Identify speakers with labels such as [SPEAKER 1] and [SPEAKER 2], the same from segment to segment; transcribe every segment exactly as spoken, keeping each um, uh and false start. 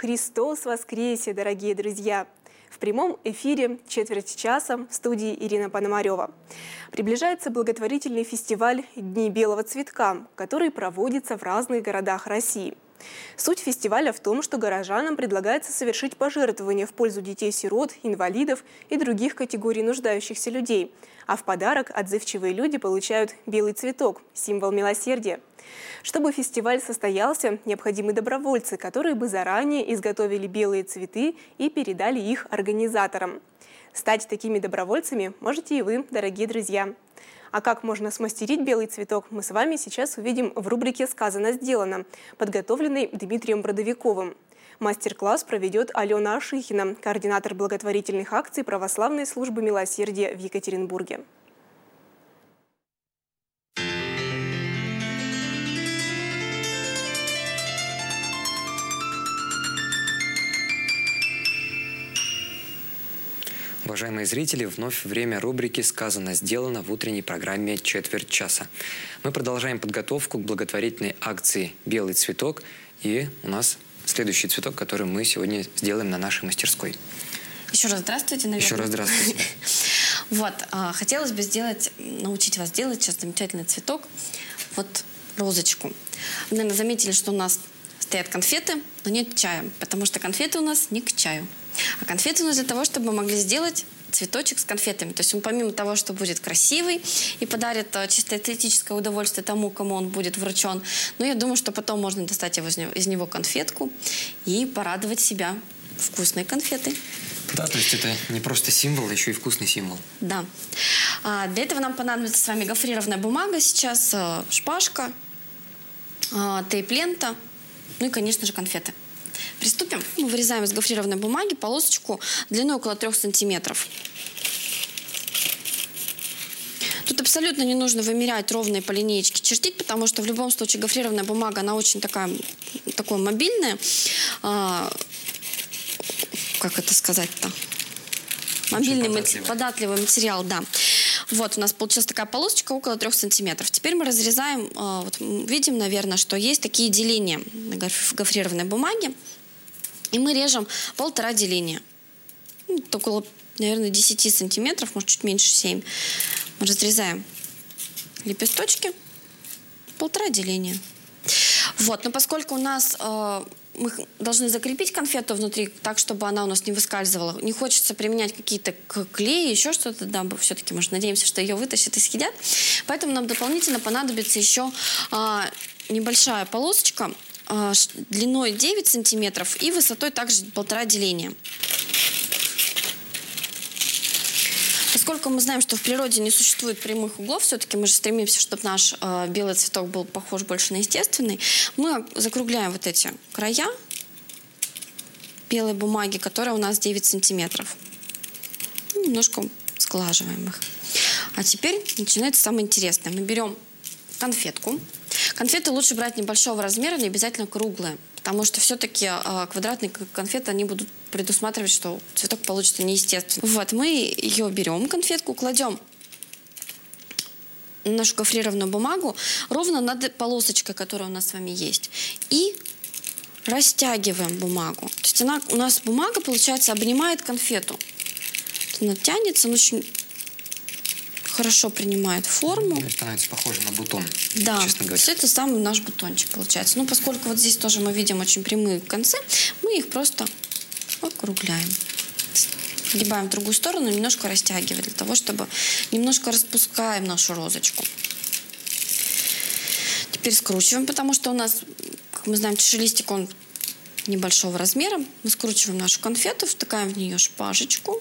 [SPEAKER 1] Христос воскресе, дорогие друзья! В прямом эфире четверть часа в студии Ирина Пономарева. Приближается благотворительный фестиваль «Дни белого цветка», который проводится в разных городах России. Суть фестиваля в том, что горожанам предлагается совершить пожертвования в пользу детей-сирот, инвалидов и других категорий нуждающихся людей. А в подарок отзывчивые люди получают белый цветок – символ милосердия. Чтобы фестиваль состоялся, необходимы добровольцы, которые бы заранее изготовили белые цветы и передали их организаторам. Стать такими добровольцами можете и вы, дорогие друзья. А как можно смастерить белый цветок, мы с вами сейчас увидим в рубрике «Сказано, сделано», подготовленной Дмитрием Бродовиковым. Мастер-класс проведет Алена Ашихина, координатор благотворительных акций Православной службы милосердия в Екатеринбурге.
[SPEAKER 2] Уважаемые зрители, вновь время рубрики «Сказано, сделано» в утренней программе «Четверть часа». Мы продолжаем подготовку к благотворительной акции «Белый цветок». И у нас следующий цветок, который мы сегодня сделаем на нашей мастерской.
[SPEAKER 3] Еще раз здравствуйте, наверное.
[SPEAKER 2] Еще раз здравствуйте.
[SPEAKER 3] Вот, хотелось бы сделать, научить вас делать сейчас замечательный цветок. Вот розочку. Вы, наверное, заметили, что у нас стоят конфеты, но нет чая, потому что конфеты у нас не к чаю. А конфеты у нас для того, чтобы мы могли сделать цветочек с конфетами. То есть он помимо того, что будет красивый и подарит чисто эстетическое удовольствие тому, кому он будет вручен, но я думаю, что потом можно достать его, из него конфетку и порадовать себя вкусной конфетой.
[SPEAKER 2] Да, то есть это не просто символ, а еще и вкусный символ.
[SPEAKER 3] Да. А для этого нам понадобится с вами гофрированная бумага сейчас, шпажка, тейп-лента, ну и, конечно же, конфеты. Приступим. Мы вырезаем из гофрированной бумаги полосочку длиной около трех сантиметров. Тут абсолютно не нужно вымерять ровно и по линеечке чертить, потому что в любом случае гофрированная бумага, она очень такая, такая мобильная. А, как это сказать-то? Мобильный, податливый. податливый материал, да. Вот, у нас получилась такая полосочка около трех сантиметров. Теперь мы разрезаем, вот, видим, наверное, что есть такие деления на гофрированной бумаге. И мы режем полтора деления. Ну, около, наверное, десяти сантиметров, может, чуть меньше, семь. Мы разрезаем лепесточки, полтора деления. Вот, но поскольку у нас... Э, мы должны закрепить конфету внутри так, чтобы она у нас не выскальзывала. Не хочется применять какие-то клеи, еще что-то. Да, все-таки мы же надеемся, что ее вытащат и съедят. Поэтому нам дополнительно понадобится еще а, небольшая полосочка а, длиной девять сантиметров и высотой также полтора деления. Поскольку мы знаем, что в природе не существует прямых углов, все-таки мы же стремимся, чтобы наш э, белый цветок был похож больше на естественный, мы закругляем вот эти края белой бумаги, которая у нас девять сантиметров. Немножко сглаживаем их. А теперь начинается самое интересное. Мы берем конфетку. Конфеты лучше брать небольшого размера, не обязательно круглые, потому что все-таки э, квадратные конфеты, они будут предусматривать, что цветок получится неестественный. Вот, мы ее берем, конфетку, кладем на нашу гофрированную бумагу ровно над полосочкой, которая у нас с вами есть. И растягиваем бумагу. То есть она, у нас бумага, получается, обнимает конфету. Она тянется, она очень хорошо принимает форму.
[SPEAKER 2] И становится похоже на бутон,
[SPEAKER 3] да,
[SPEAKER 2] честно говоря.
[SPEAKER 3] Это самый наш бутончик получается. Ну, поскольку вот здесь тоже мы видим очень прямые концы, мы их просто округляем. Сгибаем в другую сторону, немножко растягиваем, для того, чтобы немножко распускаем нашу розочку. Теперь скручиваем, потому что у нас, как мы знаем, листик, он небольшого размера. Мы скручиваем нашу конфету, втыкаем в нее шпажечку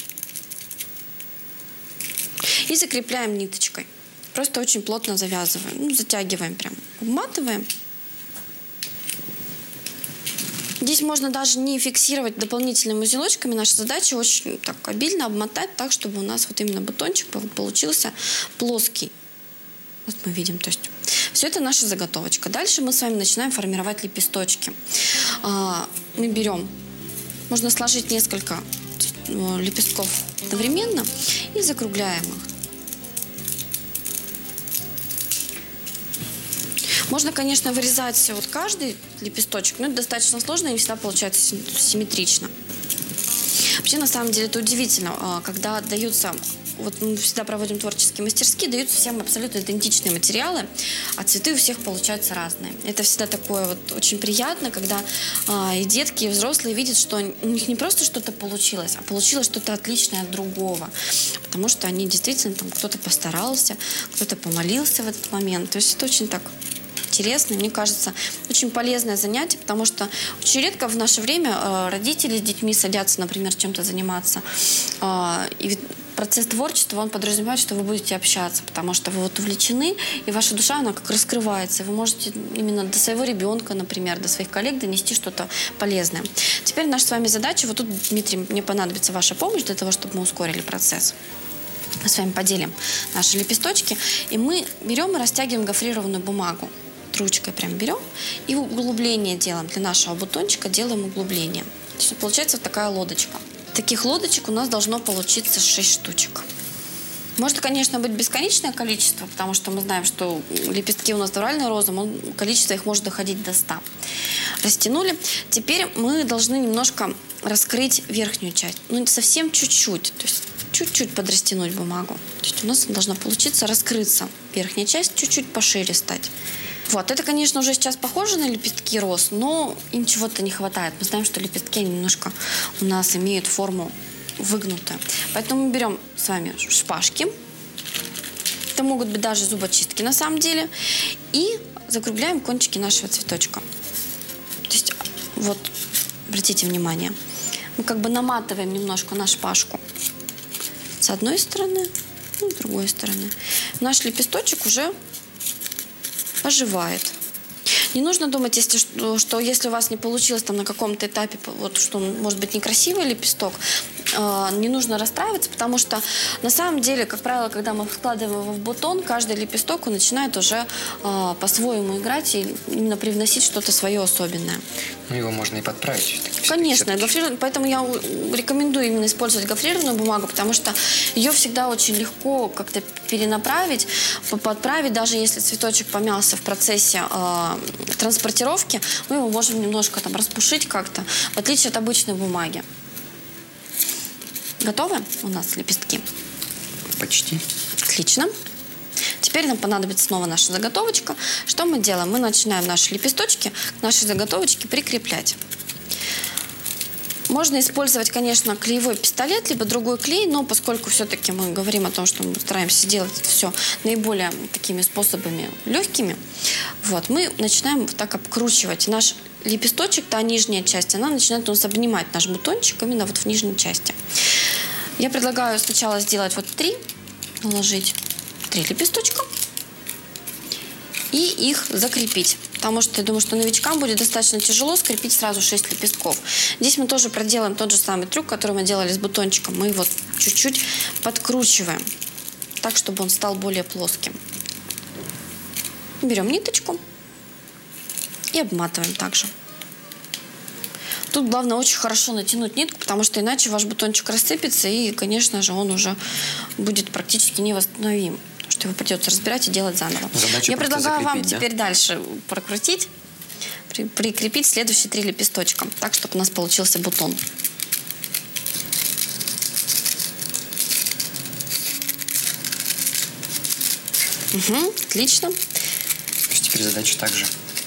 [SPEAKER 3] и закрепляем ниточкой. Просто очень плотно завязываем, ну, затягиваем прям, обматываем. Здесь можно даже не фиксировать дополнительными узелочками. Наша задача очень так обильно обмотать так, чтобы у нас вот именно бутончик получился плоский. Вот мы видим, то есть все это наша заготовочка. Дальше мы с вами начинаем формировать лепесточки. Мы берем, можно сложить несколько лепестков одновременно и закругляем их. Можно, конечно, вырезать вот каждый лепесточек, но это достаточно сложно и не всегда получается симметрично. Вообще, на самом деле, это удивительно, когда даются, вот мы всегда проводим творческие мастерские, даются всем абсолютно идентичные материалы, а цветы у всех получаются разные. Это всегда такое вот очень приятно, когда а, и детки, и взрослые видят, что у них не просто что-то получилось, а получилось что-то отличное от другого, потому что они действительно, там, кто-то постарался, кто-то помолился в этот момент. То есть это очень так интересно, мне кажется, очень полезное занятие, потому что очень редко в наше время э, родители с детьми садятся, например, чем-то заниматься. Э, и ведь процесс творчества, он подразумевает, что вы будете общаться, потому что вы вот увлечены, и ваша душа, она как раскрывается. Вы можете именно до своего ребенка, например, до своих коллег донести что-то полезное. Теперь наша с вами задача, вот тут, Дмитрий, мне понадобится ваша помощь для того, чтобы мы ускорили процесс. Мы с вами поделим наши лепесточки, и мы берем и растягиваем гофрированную бумагу. Ручкой прям берем и углубление делаем. Для нашего бутончика делаем углубление. То есть получается вот такая лодочка. Таких лодочек у нас должно получиться шесть штучек. Может, конечно, быть бесконечное количество, потому что мы знаем, что лепестки у нас натуральные розы, количество их может доходить до ста. Растянули. Теперь мы должны немножко раскрыть верхнюю часть. Ну, совсем чуть-чуть. То есть чуть-чуть подрастянуть бумагу. То есть у нас должна получиться раскрыться верхняя часть, чуть-чуть пошире стать. Вот, это, конечно, уже сейчас похоже на лепестки роз, но им чего-то не хватает. Мы знаем, что лепестки немножко у нас имеют форму выгнутую. Поэтому мы берем с вами шпажки. Это могут быть даже зубочистки на самом деле. И закругляем кончики нашего цветочка. То есть, вот, обратите внимание, мы как бы наматываем немножко на шпажку с одной стороны и с другой стороны. Наш лепесточек уже оживает. Не нужно думать, если, что, что если у вас не получилось там на каком-то этапе, вот, что может быть некрасивый лепесток, э, не нужно расстраиваться, потому что на самом деле, как правило, когда мы вкладываем его в бутон, каждый лепесток он начинает уже э, по-своему играть и именно привносить что-то свое особенное.
[SPEAKER 2] Ну, его можно и подправить.
[SPEAKER 3] Конечно, гофрированную, поэтому я рекомендую именно использовать гофрированную бумагу, потому что ее всегда очень легко как-то перенаправить, подправить, даже если цветочек помялся в процессе э, транспортировки, мы его можем немножко там распушить как-то, в отличие от обычной бумаги. Готовы у нас лепестки?
[SPEAKER 2] Почти.
[SPEAKER 3] Отлично. Теперь нам понадобится снова наша заготовочка. Что мы делаем? Мы начинаем наши лепесточки к нашей заготовочке прикреплять. Можно использовать, конечно, клеевой пистолет, либо другой клей, но поскольку все-таки мы говорим о том, что мы стараемся делать это все наиболее такими способами легкими, вот, мы начинаем вот так обкручивать. Наш лепесточек, та нижняя часть, она начинает у нас обнимать наш бутончик именно вот в нижней части. Я предлагаю сначала сделать вот три, наложить три лепесточка и их закрепить. Потому что я думаю, что новичкам будет достаточно тяжело скрепить сразу шесть лепестков. Здесь мы тоже проделаем тот же самый трюк, который мы делали с бутончиком. Мы его чуть-чуть подкручиваем, так, чтобы он стал более плоским. Берем ниточку и обматываем также. Тут главное очень хорошо натянуть нитку, потому что иначе ваш бутончик рассыпется, и, конечно же, он уже будет практически невосстановим. Что его придется разбирать и делать заново.
[SPEAKER 2] Задача
[SPEAKER 3] Я предлагаю вам
[SPEAKER 2] да?
[SPEAKER 3] теперь дальше прокрутить, при, прикрепить следующие три лепесточка, так, чтобы у нас получился бутон. Угу, отлично.
[SPEAKER 2] То есть теперь задача также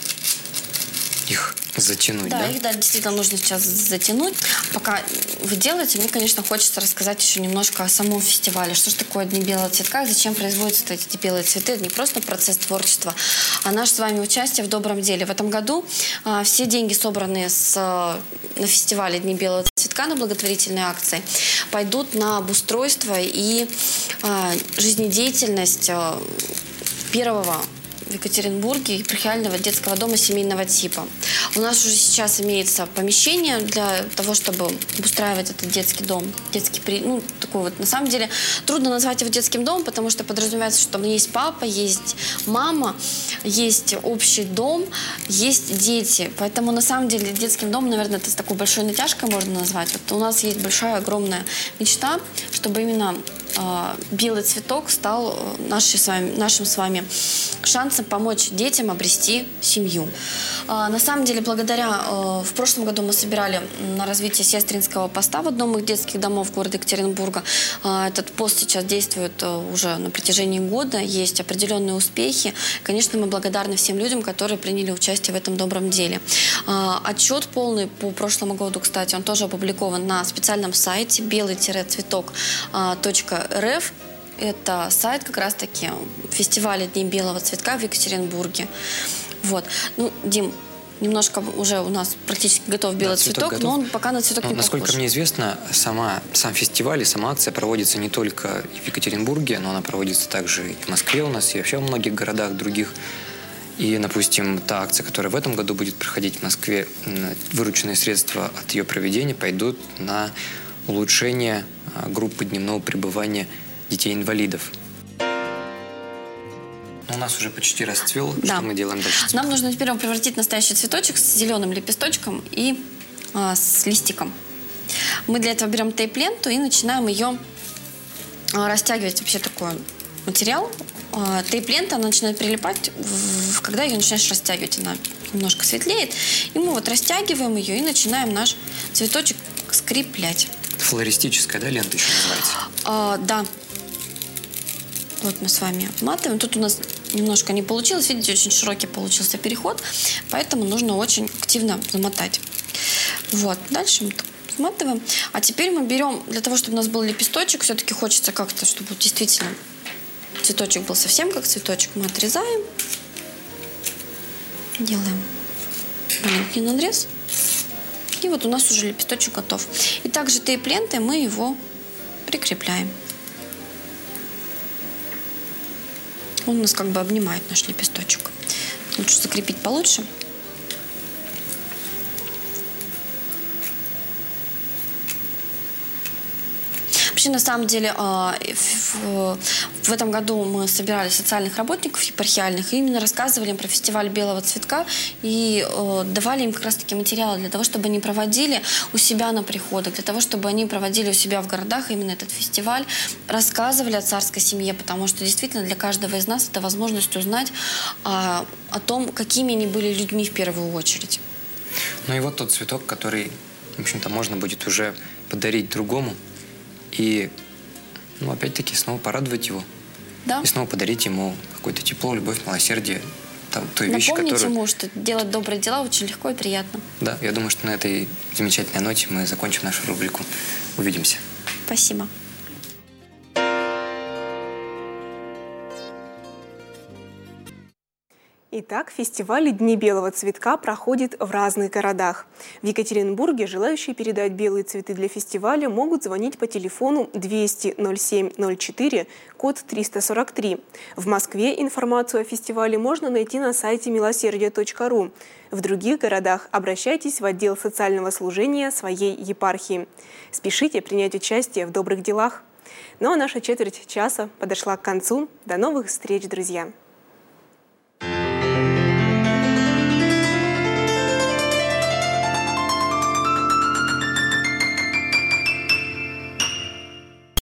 [SPEAKER 2] их затянуть,
[SPEAKER 3] да?
[SPEAKER 2] Да,
[SPEAKER 3] их, да, действительно нужно сейчас затянуть. Пока вы делаете, мне, конечно, хочется рассказать еще немножко о самом фестивале. Что же такое Дни белого цветка и зачем производятся эти белые цветы? Это не просто процесс творчества, а наше с вами участие в добром деле. В этом году а, все деньги, собранные с, на фестивале Дни белого цветка, на благотворительные акции, пойдут на обустройство и а, жизнедеятельность а, первого в Екатеринбурге епархиального детского дома семейного типа. У нас уже сейчас имеется помещение для того, чтобы обустраивать этот детский дом. Детский, ну, такой вот, на самом деле, трудно назвать его детским домом, потому что подразумевается, что там есть папа, есть мама, есть общий дом, есть дети. Поэтому, на самом деле, детским домом, наверное, это с такой большой натяжкой можно назвать. Вот у нас есть большая, огромная мечта, чтобы именно белый цветок стал нашей с вами, нашим с вами шансом помочь детям обрести семью. На самом деле, благодаря, в прошлом году мы собирали на развитие сестринского поста в одном из детских домов города Екатеринбурга. Этот пост сейчас действует уже на протяжении года, есть определенные успехи. Конечно, мы благодарны всем людям, которые приняли участие в этом добром деле. Отчет полный по прошлому году, кстати, он тоже опубликован на специальном сайте белый цветок точка эр эф. Это сайт как раз-таки фестиваля Дней белого цветка в Екатеринбурге. Вот. Ну, Дим, немножко уже у нас практически готов белый да, цветок, цветок но он пока на цветок ну, не
[SPEAKER 2] насколько
[SPEAKER 3] похож.
[SPEAKER 2] Насколько мне известно, сама, сам фестиваль и сама акция проводится не только в Екатеринбурге, но она проводится также и в Москве у нас, и вообще в многих городах других. И, допустим, та акция, которая в этом году будет проходить в Москве, вырученные средства от ее проведения пойдут на улучшение группы дневного пребывания детей-инвалидов. Но у нас уже почти расцвел.
[SPEAKER 3] Да.
[SPEAKER 2] Что мы делаем дальше?
[SPEAKER 3] Нам нужно теперь его превратить в настоящий цветочек с зеленым лепесточком и а, с листиком. Мы для этого берем тейп-ленту и начинаем ее а, растягивать. Вообще такой материал. А, тейп-лента, она начинает прилипать, в, когда ее начинаешь растягивать. Она немножко светлеет. И мы вот растягиваем ее и начинаем наш цветочек скреплять.
[SPEAKER 2] Флористическая, да, лента еще называется?
[SPEAKER 3] А, да. Вот мы с вами обматываем. Тут у нас немножко не получилось. Видите, очень широкий получился переход. Поэтому нужно очень активно замотать. Вот. Дальше мы так сматываем. А теперь мы берем, для того, чтобы у нас был лепесточек, все-таки хочется как-то, чтобы действительно цветочек был совсем как цветочек. Мы отрезаем. Делаем маленький надрез. И вот у нас уже лепесточек готов. И также тейп-лентой мы его прикрепляем. Он у нас как бы обнимает наш лепесточек. Лучше закрепить получше. Вообще, на самом деле, в, в этом году мы собирали социальных работников епархиальных и именно рассказывали им про фестиваль белого цветка и давали им как раз-таки материалы для того, чтобы они проводили у себя на приходах, для того, чтобы они проводили у себя в городах именно этот фестиваль, рассказывали о царской семье, потому что действительно для каждого из нас это возможность узнать о, о том, какими они были людьми в первую очередь.
[SPEAKER 2] Ну и вот тот цветок, который, в общем-то, можно будет уже подарить другому. И, ну, опять-таки, снова порадовать его.
[SPEAKER 3] Да.
[SPEAKER 2] И снова подарить ему какое-то тепло, любовь, милосердие. Там, той вещи,
[SPEAKER 3] Напомнить
[SPEAKER 2] которую...
[SPEAKER 3] ему, что делать добрые дела очень легко и приятно.
[SPEAKER 2] Да, я думаю, что на этой замечательной ноте мы закончим нашу рубрику. Увидимся.
[SPEAKER 3] Спасибо.
[SPEAKER 1] Итак, фестиваль «Дни белого цветка» проходит в разных городах. В Екатеринбурге желающие передать белые цветы для фестиваля могут звонить по телефону двести ноль семь ноль четыре, код триста сорок три. В Москве информацию о фестивале можно найти на сайте милосердие точка ру. В других городах обращайтесь в отдел социального служения своей епархии. Спешите принять участие в добрых делах. Ну а наша четверть часа подошла к концу. До новых встреч, друзья!